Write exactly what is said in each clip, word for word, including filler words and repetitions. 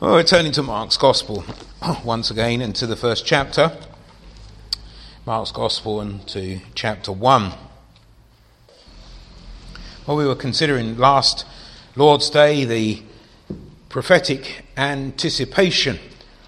Well, we're turning to Mark's Gospel once again into the first chapter. Mark's Gospel and to chapter one. Well, we were considering last Lord's Day the prophetic anticipation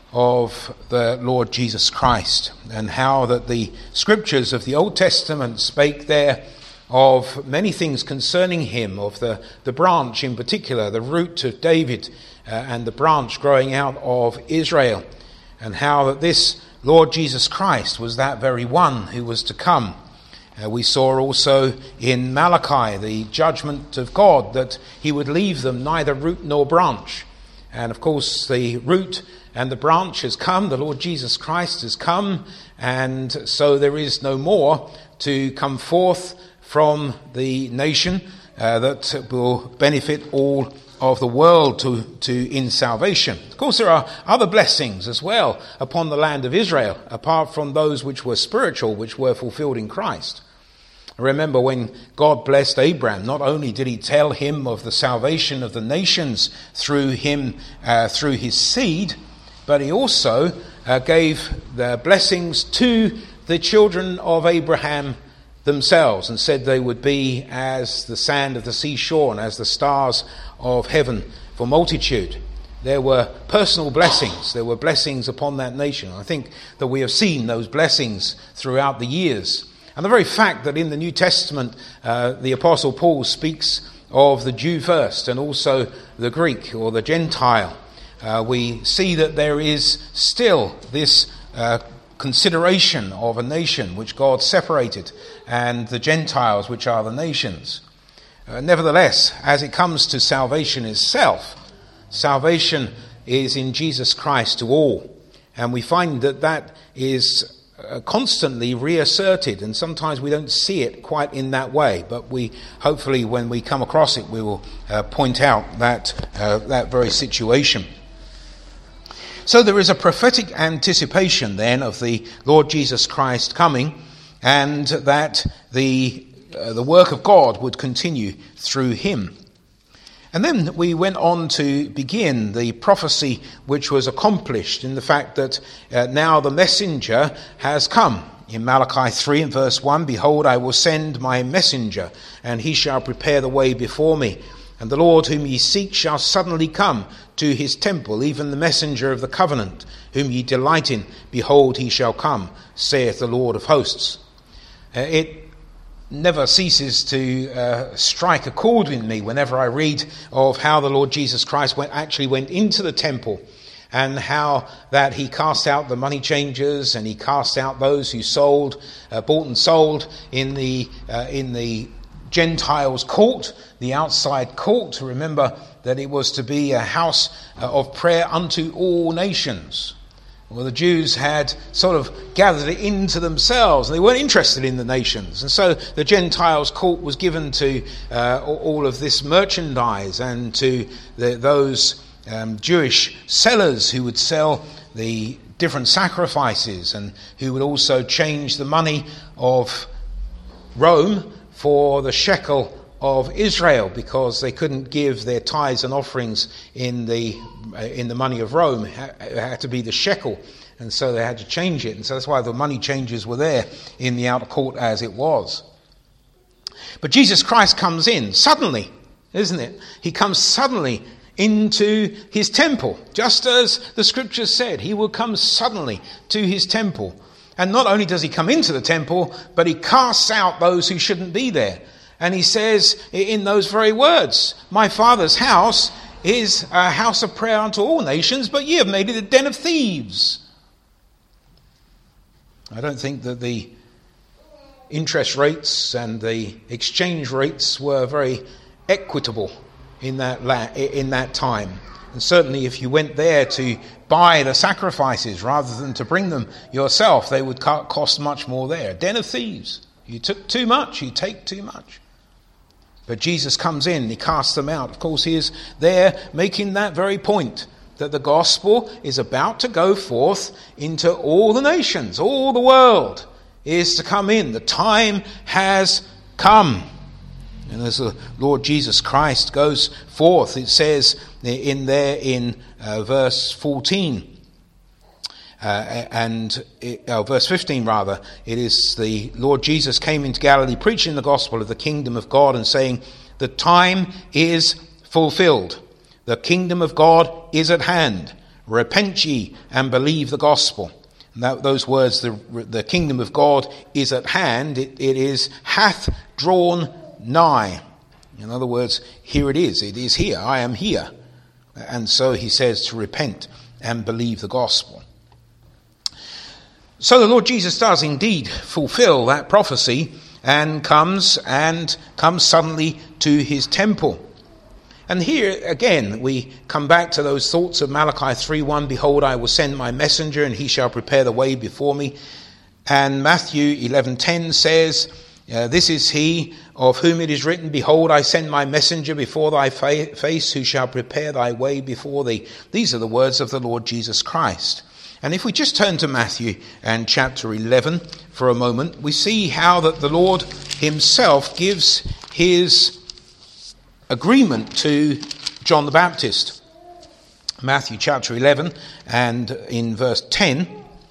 of the Lord Jesus Christ and how that the scriptures of the Old Testament spake there of many things concerning him, of the, the branch in particular, the root of David uh, and the branch growing out of Israel, and how that this Lord Jesus Christ was that very one who was to come. Uh, we saw also in Malachi the judgment of God, that he would leave them neither root nor branch. And of course the root and the branch has come, the Lord Jesus Christ has come, and so there is no more to come forth from the nation uh, that will benefit all of the world to, to in salvation. Of course, there are other blessings as well upon the land of Israel, apart from those which were spiritual, which were fulfilled in Christ. Remember when God blessed Abraham, not only did he tell him of the salvation of the nations through him, uh, through his seed, but he also uh, gave the blessings to the children of Abraham themselves, and said they would be as the sand of the seashore and as the stars of heaven for multitude. There were personal blessings. There were blessings upon that nation. I think that we have seen those blessings throughout the years. And the very fact that in the New Testament uh, the Apostle Paul speaks of the Jew first and also the Greek or the Gentile, uh, we see that there is still this uh, consideration of a nation which God separated, and the Gentiles, which are the nations. Uh, nevertheless, as it comes to salvation itself, salvation is in Jesus Christ to all. And we find that that is uh, constantly reasserted, and sometimes we don't see it quite in that way, but we hopefully when we come across it we will uh, point out that uh, that very situation. So there is a prophetic anticipation then of the Lord Jesus Christ coming, and that the uh, the work of God would continue through him. And then we went on to begin the prophecy which was accomplished in the fact that uh, now the messenger has come. In Malachi three and verse one, "Behold, I will send my messenger, and he shall prepare the way before me. And the Lord whom ye seek shall suddenly come to his temple, even the messenger of the covenant, whom ye delight in. Behold, he shall come, saith the Lord of hosts." Uh, it never ceases to uh, strike a chord in me whenever I read of how the Lord Jesus Christ went, actually went into the temple, and how that he cast out the money changers, and he cast out those who sold, uh, bought and sold in the uh, in the Gentiles' court, the outside court. Remember that it was to be a house of prayer unto all nations. Well, the Jews had sort of gathered it into themselves, and they weren't interested in the nations. And so the Gentiles' court was given to uh, all of this merchandise, and to the, those um, Jewish sellers who would sell the different sacrifices, and who would also change the money of Rome for the shekel of Israel, because they couldn't give their tithes and offerings in the in the money of Rome. It had to be the shekel, and so they had to change it. And so that's why the money changers were there in the outer court as it was. But Jesus Christ comes in suddenly, isn't it? He comes suddenly into his temple, just as the scriptures said. He will come suddenly to his temple. And not only does he come into the temple, but he casts out those who shouldn't be there. And he says in those very words, "My Father's house is a house of prayer unto all nations, but ye have made it a den of thieves." I don't think that the interest rates and the exchange rates were very equitable in that la- in that time. And certainly if you went there to buy the sacrifices rather than to bring them yourself, they would cost much more there. Den of thieves. You took too much, you take too much. But Jesus comes in, he casts them out. Of course, he is there making that very point, that the gospel is about to go forth into all the nations. All the world is to come in. The time has come. And as the Lord Jesus Christ goes forth, it says in there in uh, verse fourteen, uh, and it, uh, verse fifteen rather, it is the Lord Jesus came into Galilee preaching the gospel of the kingdom of God and saying, the time is fulfilled. The kingdom of God is at hand. Repent ye and believe the gospel. And that, those words, the, the kingdom of God is at hand, it, it is hath drawn nigh. In other words, here it is. It is here. I am here. And so he says to repent and believe the gospel. So the Lord Jesus does indeed fulfill that prophecy and comes and comes suddenly to his temple. And here again we come back to those thoughts of Malachi three one, behold, I will send my messenger and he shall prepare the way before me. And Matthew eleven ten says, Uh, this is he of whom it is written, behold, I send my messenger before thy fa- face, who shall prepare thy way before thee. These are the words of the Lord Jesus Christ. And if we just turn to Matthew and chapter eleven for a moment, we see how that the Lord himself gives his agreement to John the Baptist. Matthew chapter eleven and in verse ten,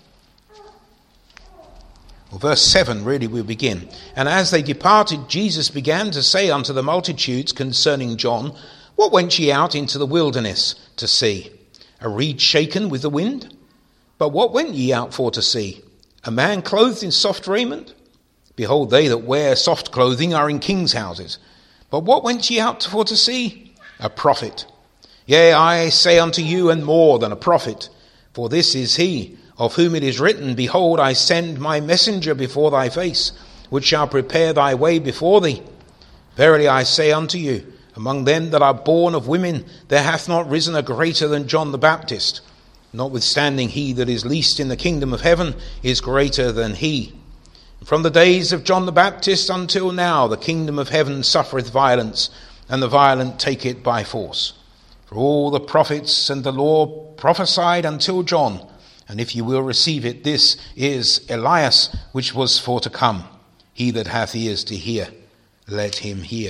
Well, verse seven, really, we begin. And as they departed, Jesus began to say unto the multitudes concerning John, what went ye out into the wilderness to see? A reed shaken with the wind? But what went ye out for to see? A man clothed in soft raiment? Behold, they that wear soft clothing are in kings' houses. But what went ye out for to see? A prophet. Yea, I say unto you, and more than a prophet. For this is he, of whom it is written, behold, I send my messenger before thy face, which shall prepare thy way before thee. Verily I say unto you, among them that are born of women, there hath not risen a greater than John the Baptist. Notwithstanding, he that is least in the kingdom of heaven is greater than he. From the days of John the Baptist until now, the kingdom of heaven suffereth violence, and the violent take it by force. For all the prophets and the law prophesied until John. And if you will receive it, this is Elias, which was for to come. He that hath ears to hear, let him hear.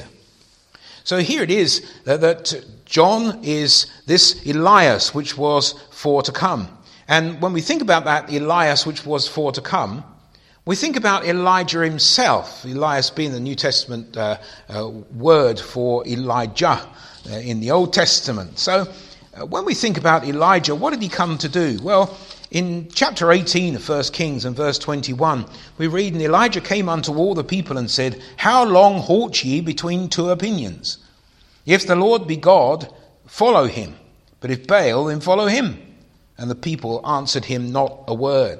So here it is that, that John is this Elias, which was for to come. And when we think about that Elias, which was for to come, we think about Elijah himself, Elias being the New Testament uh, uh, word for Elijah uh, in the Old Testament. So uh, when we think about Elijah, what did he come to do? Well, in chapter eighteen of First Kings and verse twenty-one, we read, and Elijah came unto all the people and said, how long halt ye between two opinions? If the Lord be God, follow him. But if Baal, then follow him. And the people answered him not a word.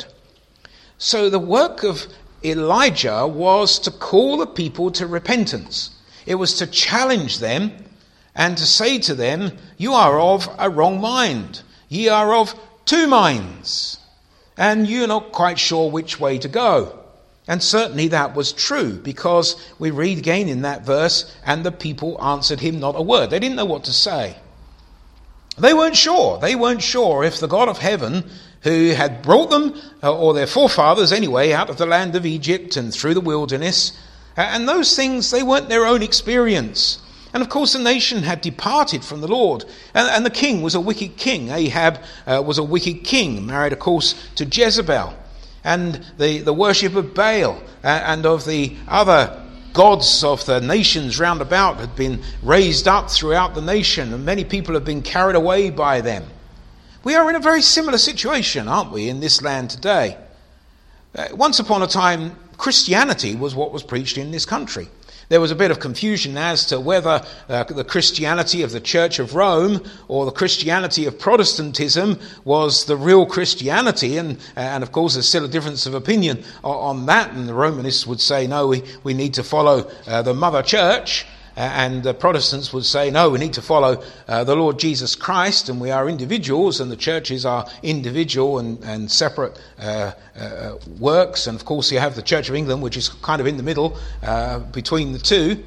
So the work of Elijah was to call the people to repentance. It was to challenge them and to say to them, you are of a wrong mind. Ye are of two minds. And you're not quite sure which way to go. And certainly that was true, because we read again in that verse, and the people answered him not a word. They didn't know what to say. They weren't sure. They weren't sure if the God of heaven, who had brought them, or their forefathers anyway, out of the land of Egypt and through the wilderness, and those things, they weren't their own experience. And of course the nation had departed from the Lord, and, and the king was a wicked king. Ahab uh, was a wicked king, married of course to Jezebel, and the, the worship of Baal uh, and of the other gods of the nations round about had been raised up throughout the nation, and many people have been carried away by them. We are in a very similar situation, aren't we, in this land today? Uh, once upon a time, Christianity was what was preached in this country. There was a bit of confusion as to whether uh, the Christianity of the Church of Rome or the Christianity of Protestantism was the real Christianity. And, and of course, there's still a difference of opinion on, on that. And the Romanists would say, no, we, we need to follow uh, the Mother Church. Uh, and the Protestants would say, no, we need to follow uh, the Lord Jesus Christ, and we are individuals, and the churches are individual and, and separate uh, uh, works. And of course you have the Church of England, which is kind of in the middle uh, between the two.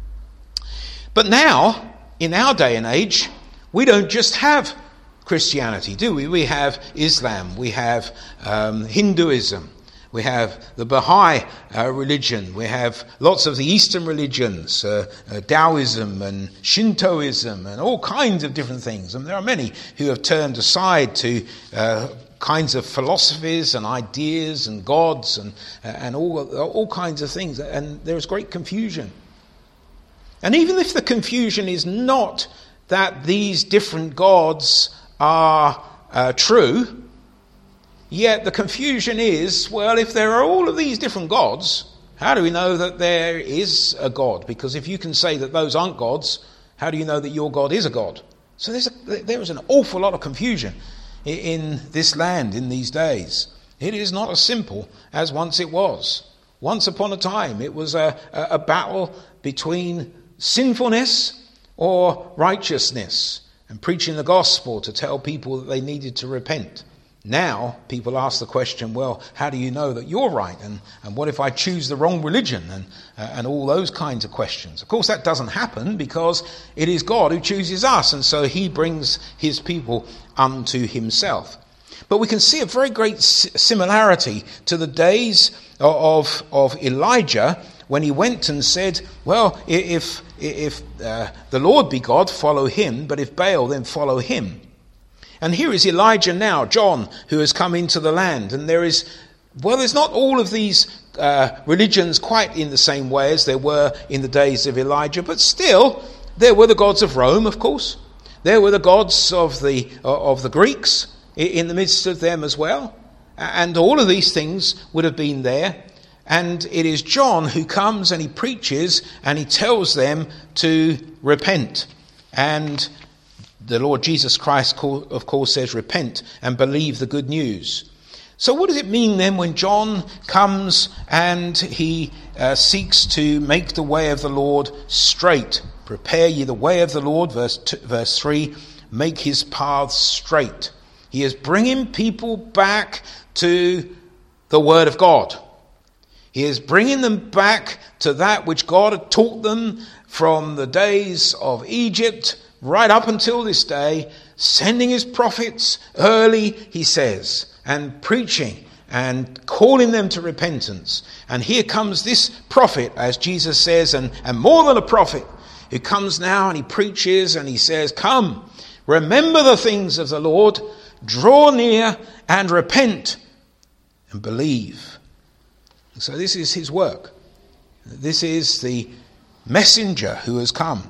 But now, in our day and age, we don't just have Christianity, do we? We have Islam, we have um, Hinduism, We have the Baha'i uh, religion. We have lots of the Eastern religions, uh, uh, Taoism and Shintoism and all kinds of different things. And there are many who have turned aside to uh, kinds of philosophies and ideas and gods and, uh, and all, all kinds of things. And there is great confusion. And even if the confusion is not that these different gods are uh, true, yet the confusion is, well, if there are all of these different gods, how do we know that there is a God? Because if you can say that those aren't gods, how do you know that your God is a God? So there's a, there is an awful lot of confusion in this land in these days. It is not as simple as once it was. Once upon a time, it was a, a, a battle between sinfulness or righteousness, and preaching the gospel to tell people that they needed to repent. Now people ask the question, well, how do you know that you're right? And, and what if I choose the wrong religion? And, uh, and all those kinds of questions. Of course, that doesn't happen because it is God who chooses us, and so he brings his people unto himself. But we can see a very great similarity to the days of, of Elijah, when he went and said, well, if, if uh, the Lord be God, follow him, but if Baal, then follow him. And here is Elijah now, John, who has come into the land. And there is, well, there's not all of these uh, religions quite in the same way as there were in the days of Elijah, but still, there were the gods of Rome, of course. There were the gods of the of the Greeks in the midst of them as well. And all of these things would have been there. And it is John who comes and he preaches and he tells them to repent. And the Lord Jesus Christ, of course, says, repent and believe the good news. So what does it mean then when John comes and he uh, seeks to make the way of the Lord straight? Prepare ye the way of the Lord, verse two, verse three, make his paths straight. He is bringing people back to the Word of God. He is bringing them back to that which God had taught them from the days of Egypt right up until this day, sending his prophets early, he says, and preaching and calling them to repentance. And here comes this prophet, as Jesus says, and, and more than a prophet, who comes now and he preaches and he says, come, remember the things of the Lord, draw near and repent and believe. So this is his work. This is the messenger who has come.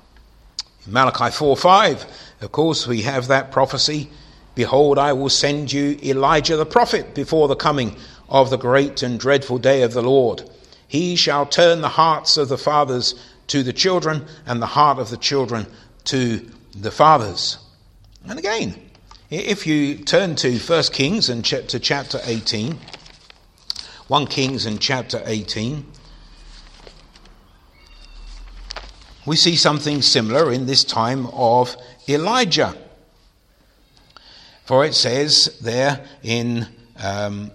In Malachi four five, of course, we have that prophecy. Behold, I will send you Elijah the prophet before the coming of the great and dreadful day of the Lord. He shall turn the hearts of the fathers to the children, and the heart of the children to the fathers. And again, if you turn to First Kings and to chapter eighteen, First Kings and chapter eighteen, we see something similar in this time of Elijah. For it says there in um,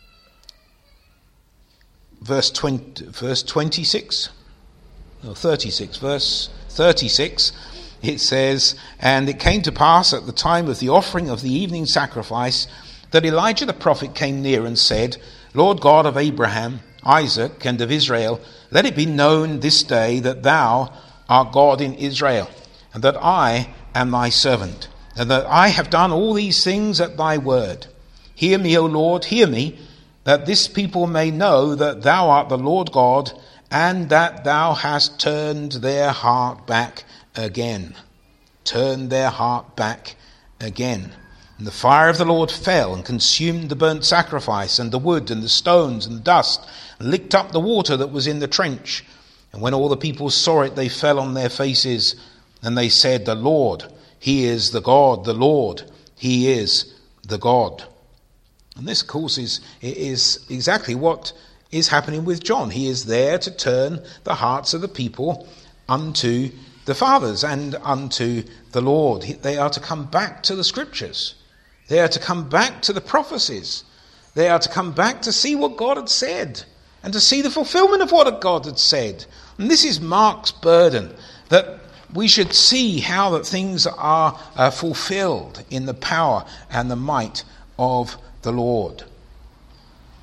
verse twenty, verse twenty-six, no, thirty-six, verse thirty-six, it says, and it came to pass at the time of the offering of the evening sacrifice that Elijah the prophet came near and said, Lord God of Abraham, Isaac, and of Israel, let it be known this day that thou art God in Israel, and that I am thy servant, and that I have done all these things at thy word. Hear me, O Lord, hear me, that this people may know that thou art the Lord God, and that thou hast turned their heart back again. Turned their heart back again. And the fire of the Lord fell and consumed the burnt sacrifice and the wood and the stones and the dust, and licked up the water that was in the trench. And when all the people saw it, they fell on their faces, and they said, the Lord, he is the God, the Lord, he is the God. And this, of course, is, is exactly what is happening with John. He is there to turn the hearts of the people unto the fathers and unto the Lord. They are to come back to the scriptures. They are to come back to the prophecies. They are to come back to see what God had said and to see the fulfillment of what God had said. And this is Mark's burden, that we should see how that things are uh, fulfilled in the power and the might of the Lord.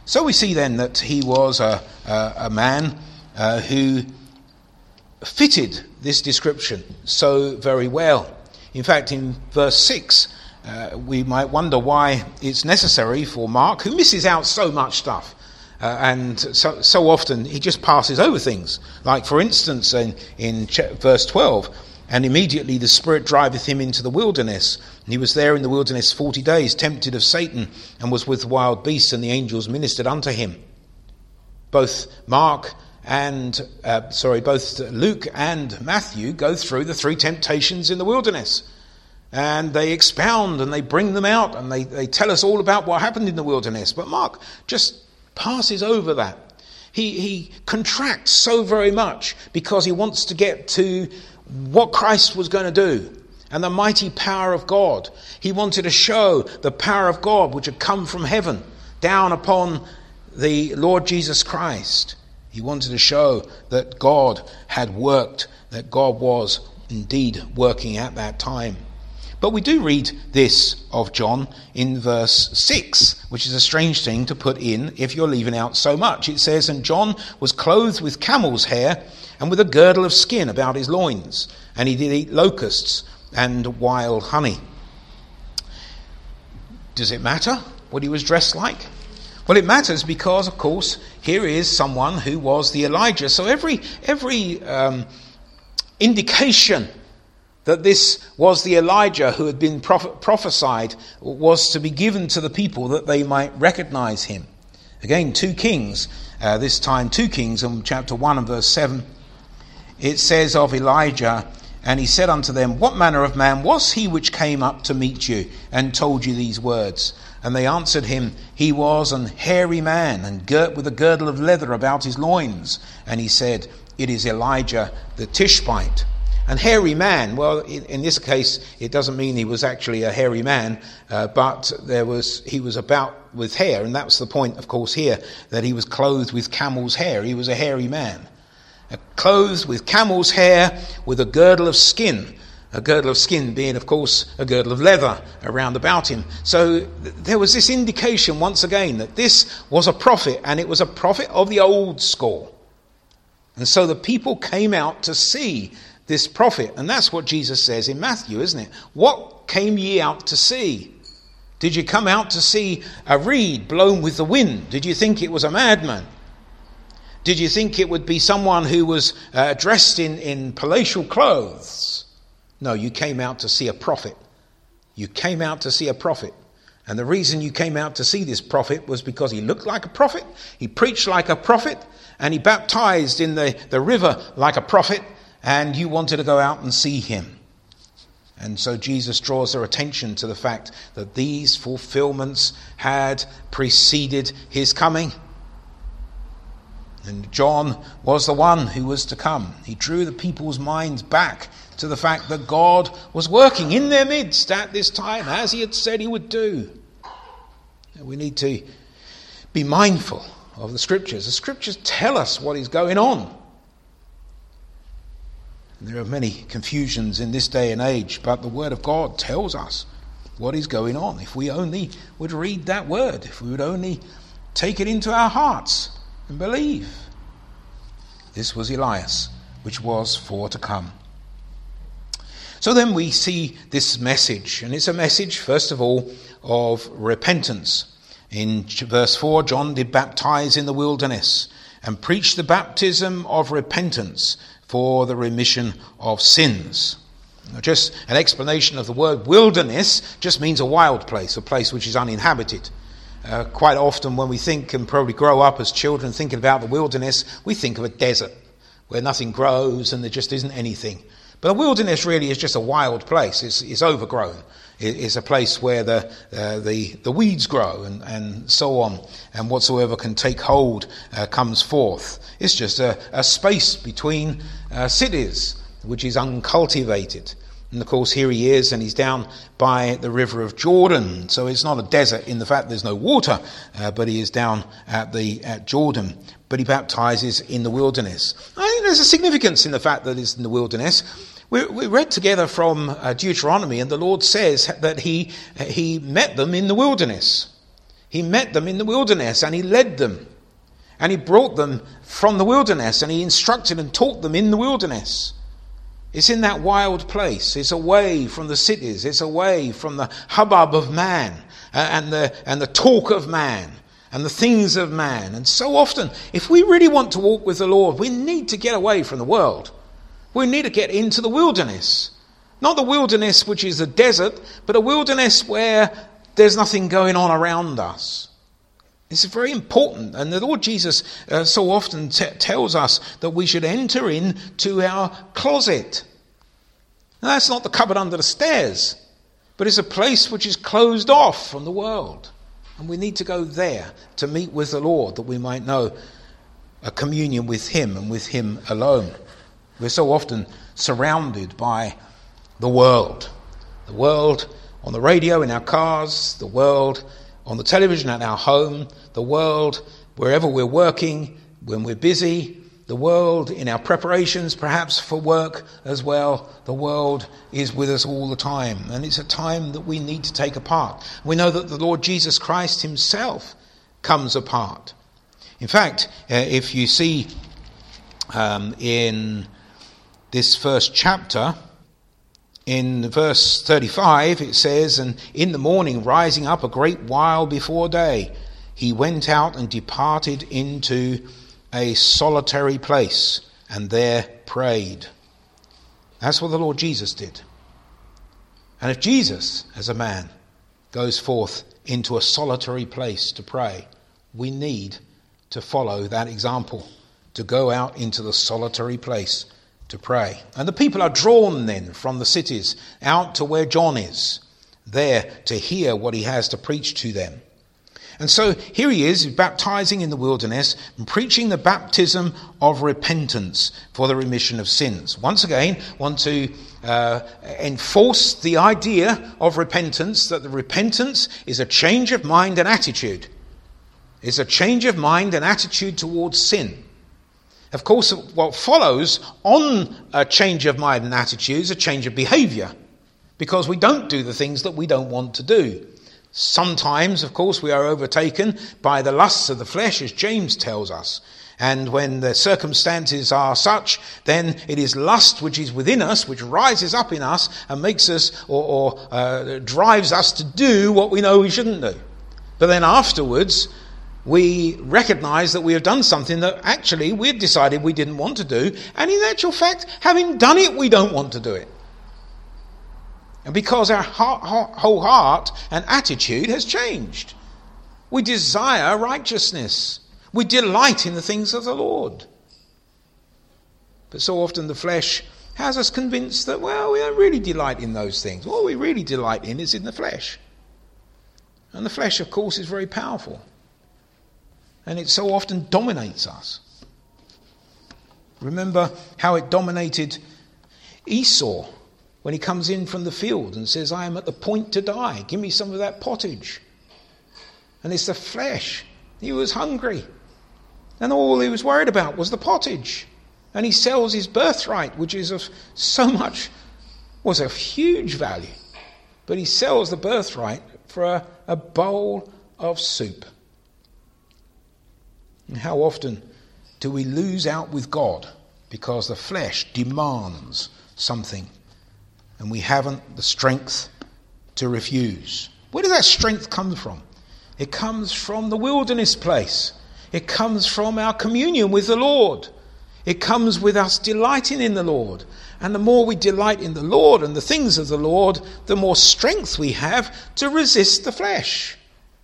So we see then that he was a, a, a man uh, who fitted this description so very well. In fact, in verse six, uh, we might wonder why it's necessary for Mark, who misses out so much stuff, uh, and so, so often he just passes over things. Like, for instance, in, in verse twelve, and immediately the Spirit driveth him into the wilderness. And he was there in the wilderness forty days, tempted of Satan, and was with wild beasts, and the angels ministered unto him. Both Mark and, uh, sorry, both Luke and Matthew go through the three temptations in the wilderness. And they expound and they bring them out and they, they tell us all about what happened in the wilderness. But Mark just passes over that. He, he contracts so very much because he wants to get to what Christ was going to do and the mighty power of God. He wanted to show the power of God which had come from heaven down upon the Lord Jesus Christ. He wanted to show that God had worked, that God was indeed working at that time. But we do read this of John in verse six, which is a strange thing to put in if you're leaving out so much. It says, and John was clothed with camel's hair and with a girdle of skin about his loins, and he did eat locusts and wild honey. Does it matter what he was dressed like? Well, it matters because, of course, here is someone who was the Elijah. So every every um, indication that this was the Elijah who had been proph- prophesied was to be given to the people that they might recognize him. Again, two Kings, uh, this time two Kings in chapter one and verse seven. It says of Elijah, and he said unto them, what manner of man was he which came up to meet you and told you these words? And they answered him, he was an hairy man, and girt with a girdle of leather about his loins. And he said, it is Elijah the Tishbite. And hairy man, well, in, in this case, it doesn't mean he was actually a hairy man, uh, but there was he was about with hair, and that's the point, of course, here, that he was clothed with camel's hair. He was a hairy man. Uh, clothed with camel's hair, with a girdle of skin. A girdle of skin being, of course, a girdle of leather around about him. So th- there was this indication, once again, that this was a prophet, and it was a prophet of the old school. And so the people came out to see this prophet. And that's what Jesus says in Matthew, isn't it? What came ye out to see? Did you come out to see a reed blown with the wind? Did you think it was a madman? Did you think it would be someone who was uh, dressed in, in palatial clothes? No, you came out to see a prophet. You came out to see a prophet. And the reason you came out to see this prophet was because he looked like a prophet, he preached like a prophet, and he baptized in the, the river like a prophet, and you wanted to go out and see him. And so Jesus draws their attention to the fact that these fulfillments had preceded his coming. And John was the one who was to come. He drew the people's minds back to the fact that God was working in their midst at this time, as he had said he would do. And we need to be mindful of the Scriptures. The Scriptures tell us what is going on. There are many confusions in this day and age, but the Word of God tells us what is going on. If we only would read that Word, if we would only take it into our hearts and believe. This was Elias, which was for to come. So then we see this message, and it's a message, first of all, of repentance. In verse four, John did baptize in the wilderness and preach the baptism of repentance for the remission of sins. Now, just an explanation of the word wilderness just means a wild place, a place which is uninhabited. Uh, quite often when we think and probably grow up as children thinking about the wilderness, we think of a desert where nothing grows and there just isn't anything. But a wilderness really is just a wild place. It's, it's overgrown. It, it's a place where the uh, the, the weeds grow and, and so on, and whatsoever can take hold uh, comes forth. It's just a, a space between uh, cities which is uncultivated. And of course here he is, and he's down by the river of Jordan. So it's not a desert in the fact there's no water, uh, but he is down at the at Jordan. But he baptizes in the wilderness. I think there's a significance in the fact that it's in the wilderness. We, we read together from uh, Deuteronomy, and the Lord says that he he met them in the wilderness. He met them in the wilderness and he led them. And he brought them from the wilderness and he instructed and taught them in the wilderness. It's in that wild place. It's away from the cities. It's away from the hubbub of man and the, and the talk of man and the things of man. And so often, if we really want to walk with the Lord, we need to get away from the world. We need to get into the wilderness. Not the wilderness which is a desert, but a wilderness where there's nothing going on around us. It's very important. And the Lord Jesus uh, so often t- tells us that we should enter into our closet. Now, that's not the cupboard under the stairs, but it's a place which is closed off from the world. And we need to go there to meet with the Lord, that we might know a communion with him and with him alone. We're so often surrounded by the world. The world on the radio, in our cars, the world on the television at our home, the world wherever we're working, when we're busy, the world in our preparations, perhaps for work as well. The world is with us all the time, and it's a time that we need to take apart. We know that the Lord Jesus Christ himself comes apart. In fact, uh, if you see um, in this first chapter, in verse thirty-five, it says, "And in the morning, rising up a great while before day, he went out and departed into a solitary place, and there prayed." That's what the Lord Jesus did. And if Jesus, as a man, goes forth into a solitary place to pray, we need to follow that example, to go out into the solitary place to pray. And the people are drawn then from the cities out to where John is, there to hear what he has to preach to them. And so here he is, baptizing in the wilderness and preaching the baptism of repentance for the remission of sins. Once again, want to uh, enforce the idea of repentance, that the repentance is a change of mind and attitude. It's a change of mind and attitude towards sin. Of course, what follows on a change of mind and attitude is a change of behaviour, because we don't do the things that we don't want to do. Sometimes, of course, we are overtaken by the lusts of the flesh, as James tells us. And when the circumstances are such, then it is lust which is within us, which rises up in us and makes us, or, or uh, drives us to do what we know we shouldn't do. But then afterwards, we recognise that we have done something that actually we had decided we didn't want to do. And in actual fact, having done it, we don't want to do it. And because our heart, whole heart and attitude has changed. We desire righteousness. We delight in the things of the Lord. But so often the flesh has us convinced that, well, we don't really delight in those things. All we really delight in is in the flesh. And the flesh, of course, is very powerful. And it so often dominates us. Remember how it dominated Esau when he comes in from the field and says, "I am at the point to die. Give me some of that pottage." And it's the flesh. He was hungry. And all he was worried about was the pottage. And he sells his birthright, which is of so much, was of huge value. But he sells the birthright for a, a bowl of soup. And how often do we lose out with God because the flesh demands something and we haven't the strength to refuse? Where does that strength come from? It comes from the wilderness place. It comes from our communion with the Lord. It comes with us delighting in the Lord. And the more we delight in the Lord and the things of the Lord, the more strength we have to resist the flesh.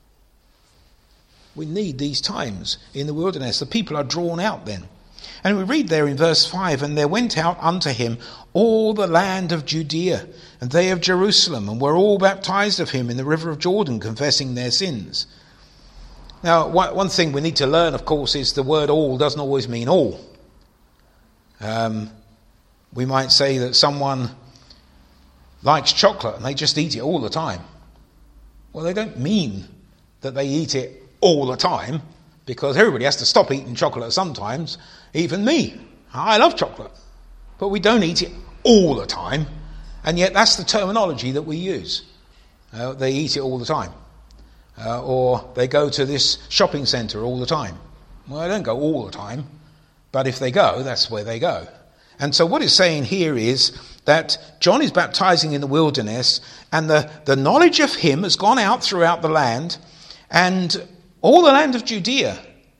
We need these times in the wilderness. The people are drawn out then. And we read there in verse five, "And there went out unto him all the land of Judea, and they of Jerusalem, and were all baptized of him in the river of Jordan, confessing their sins." Now, one thing we need to learn, of course, is the word all doesn't always mean all. Um, we might say that someone likes chocolate and they just eat it all the time. Well, they don't mean that they eat it all the time, because everybody has to stop eating chocolate sometimes, even me. I love chocolate, but we don't eat it all the time, and yet that's the terminology that we use. Uh, they eat it all the time. uh, or they go to this shopping centre all the time. Well, they don't go all the time, but if they go, that's where they go. And so what it's saying here is that John is baptizing in the wilderness, and the, the knowledge of him has gone out throughout the land, and all the land of Judea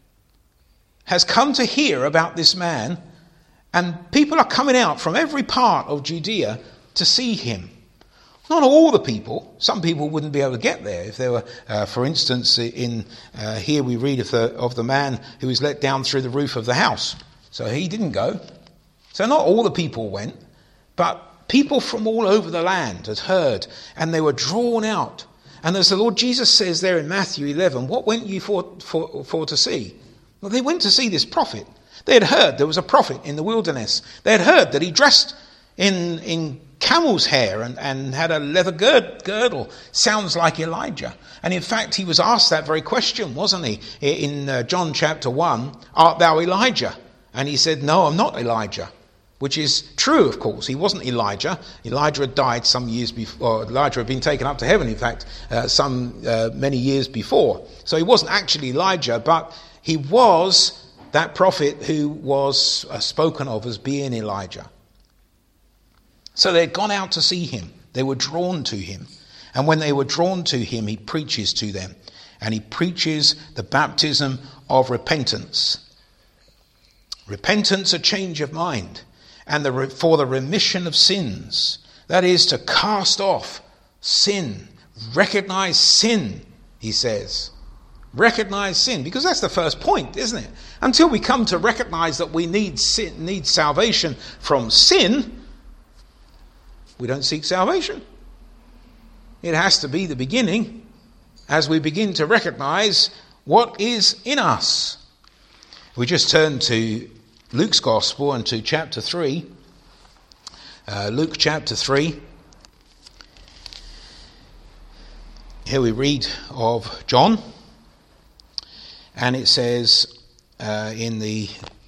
has come to hear about this man, and people are coming out from every part of Judea to see him. Not all the people. Some people wouldn't be able to get there. If there were, uh, for instance, in uh, here we read of the of the man who was let down through the roof of the house. So he didn't go. So not all the people went, but people from all over the land had heard, and they were drawn out. And as the Lord Jesus says there in Matthew eleven, what went you for, for, for to see? Well, they went to see this prophet. They had heard there was a prophet in the wilderness. They had heard that he dressed in in camel's hair and, and had a leather gird, girdle. Sounds like Elijah. And in fact, he was asked that very question, wasn't he? In uh, John chapter one, art thou Elijah? And he said, no, I'm not Elijah. Which is true, of course. He wasn't Elijah. Elijah had died some years before. Elijah had been taken up to heaven, in fact, uh, some uh, many years before. So he wasn't actually Elijah, but he was that prophet who was uh, spoken of as being Elijah. So they had gone out to see him. They were drawn to him. And when they were drawn to him, he preaches to them. And he preaches the baptism of repentance. Repentance, a change of mind. And the, for the remission of sins. That is to cast off sin. Recognize sin, he says. Recognize sin. Because that's the first point, isn't it? Until we come to recognize that we need sin, need salvation from sin, we don't seek salvation. It has to be the beginning as we begin to recognize what is in us. We just turn to Luke's Gospel and to chapter three. Uh, Luke chapter three. Here we read of John. And it says uh, in the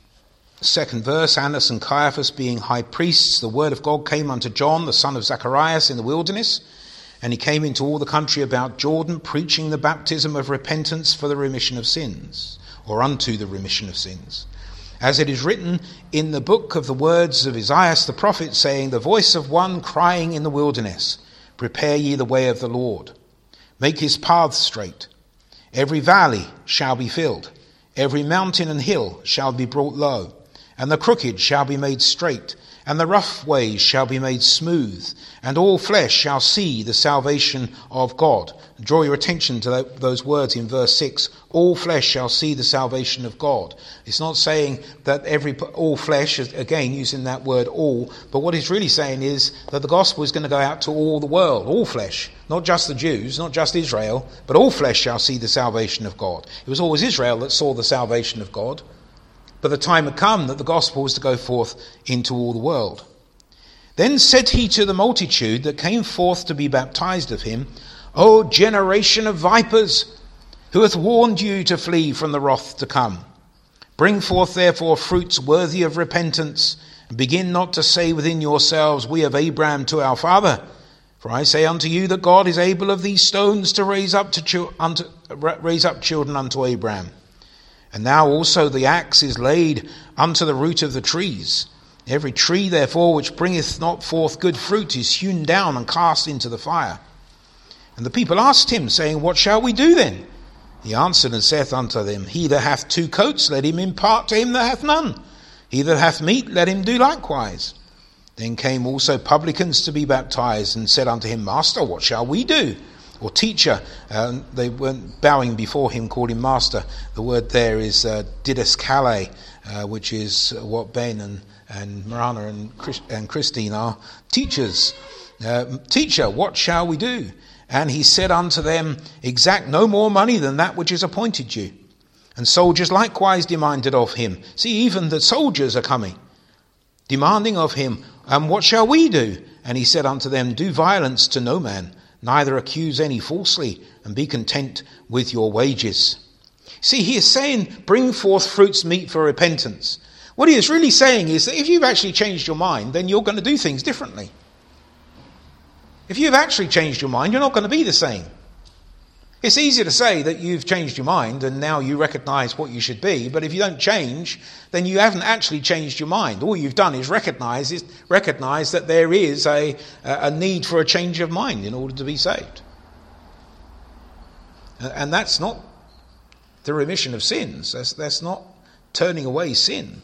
second verse, Annas and Caiaphas being high priests, the word of God came unto John, the son of Zacharias, in the wilderness. And he came into all the country about Jordan, preaching the baptism of repentance for the remission of sins, or unto the remission of sins. As it is written in the book of the words of Isaiah the prophet, saying, the voice of one crying in the wilderness, prepare ye the way of the Lord. Make his paths straight. Every valley shall be filled. Every mountain and hill shall be brought low. And the crooked shall be made straight, and the rough ways shall be made smooth, and all flesh shall see the salvation of God. Draw your attention to those words in verse six. All flesh shall see the salvation of God. It's not saying that every all flesh, again using that word all, but what it's really saying is that the gospel is going to go out to all the world, all flesh, not just the Jews, not just Israel, but all flesh shall see the salvation of God. It was always Israel that saw the salvation of God. But the time had come that the gospel was to go forth into all the world. Then said he to the multitude that came forth to be baptized of him, O generation of vipers, who hath warned you to flee from the wrath to come? Bring forth therefore fruits worthy of repentance, and begin not to say within yourselves, we have Abraham to our father. For I say unto you that God is able of these stones to raise up to ch- unto, raise up children unto Abraham. And now also the axe is laid unto the root of the trees. Every tree, therefore, which bringeth not forth good fruit is hewn down and cast into the fire. And the people asked him, saying, what shall we do then? He answered and saith unto them, he that hath two coats, let him impart to him that hath none. He that hath meat, let him do likewise. Then came also publicans to be baptized, and said unto him, Master, what shall we do? Or teacher, uh, they weren't bowing before him, called him master. The word there is uh, didaskale, uh, which is what Ben and, and Marana and, Chris, and Christine are, teachers. Uh, teacher, what shall we do? And he said unto them, exact no more money than that which is appointed you. And soldiers likewise demanded of him. See, even the soldiers are coming, demanding of him, and what shall we do? And he said unto them, do violence to no man, neither accuse any falsely, and be content with your wages. See, he is saying, bring forth fruits meet for repentance. What he is really saying is that if you've actually changed your mind, then you're going to do things differently. If you've actually changed your mind, you're not going to be the same. It's easy to say that you've changed your mind and now you recognise what you should be, but if you don't change, then you haven't actually changed your mind. All you've done is recognise is recognise that there is a, a need for a change of mind in order to be saved. And that's not the remission of sins. That's, that's not turning away sin.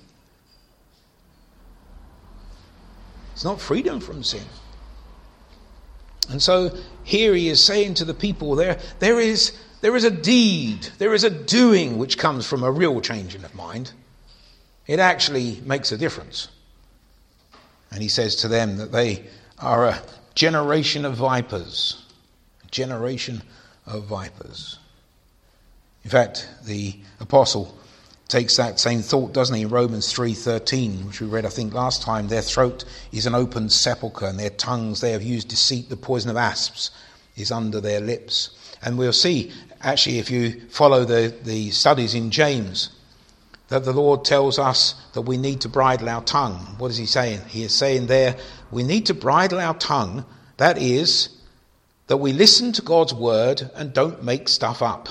It's not freedom from sin. And so here he is saying to the people, there, there is, there is a deed, there is a doing which comes from a real changing of mind. It actually makes a difference. And he says to them that they are a generation of vipers. A generation of vipers. In fact, the apostle takes that same thought, doesn't he, in Romans three thirteen, which we read, I think, last time. Their throat is an open sepulchre, and their tongues, they have used deceit. The poison of asps is under their lips. And we'll see, actually, if you follow the, the studies in James, that the Lord tells us that we need to bridle our tongue. What is he saying? He is saying there, we need to bridle our tongue. That is, that we listen to God's word and don't make stuff up.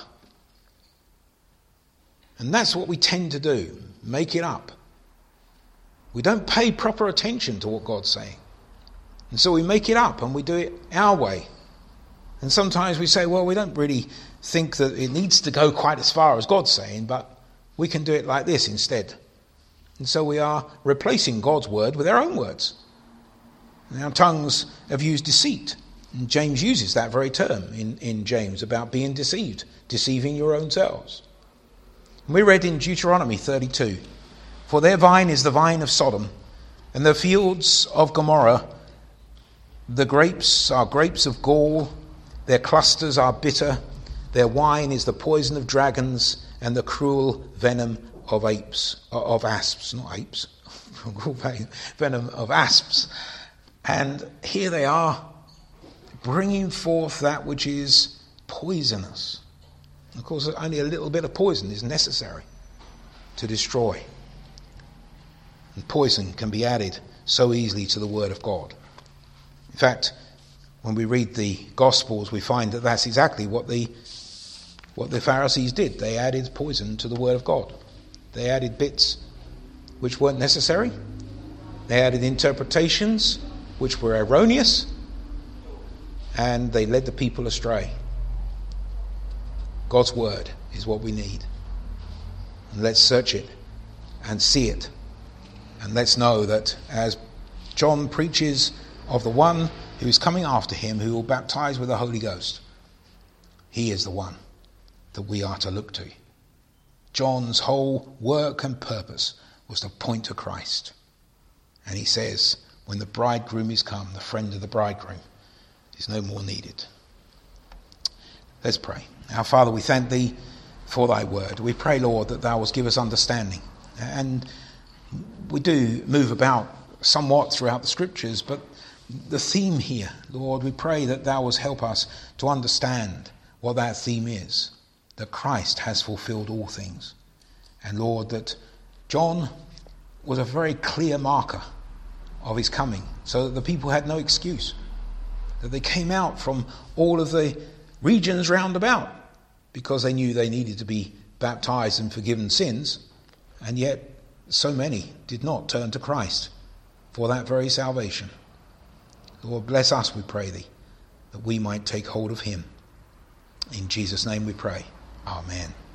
And that's what we tend to do, make it up. We don't pay proper attention to what God's saying. And so we make it up and we do it our way. And sometimes we say, well, we don't really think that it needs to go quite as far as God's saying, but we can do it like this instead. And so we are replacing God's word with our own words. And our tongues have used deceit. And James uses that very term in, in James about being deceived, deceiving your own selves. We read in Deuteronomy thirty-two, for their vine is the vine of Sodom, and the fields of Gomorrah, the grapes are grapes of gall, their clusters are bitter, their wine is the poison of dragons, and the cruel venom of apes, of asps, not apes, venom of asps. And here they are, bringing forth that which is poisonous. Of course, only a little bit of poison is necessary to destroy. And poison can be added so easily to the word of God. In fact, when we read the Gospels, we find that that's exactly what the what the Pharisees did. They added poison to the word of God. They added bits which weren't necessary. They added interpretations which were erroneous. And they led the people astray. God's word is what we need. And let's search it and see it. And let's know that as John preaches of the one who is coming after him, who will baptize with the Holy Ghost, he is the one that we are to look to. John's whole work and purpose was to point to Christ. And he says, when the bridegroom is come, the friend of the bridegroom is no more needed. Let's pray. Our Father, we thank thee for thy word. We pray, Lord, that thou wilt give us understanding. And we do move about somewhat throughout the scriptures, but the theme here, Lord, we pray that thou wilt help us to understand what that theme is, that Christ has fulfilled all things. And Lord, that John was a very clear marker of his coming, so that the people had no excuse, that they came out from all of the regions round about because they knew they needed to be baptized and forgiven sins, and yet so many did not turn to Christ for that very salvation. Lord, bless us, we pray thee, that we might take hold of him. In Jesus' name we pray. Amen.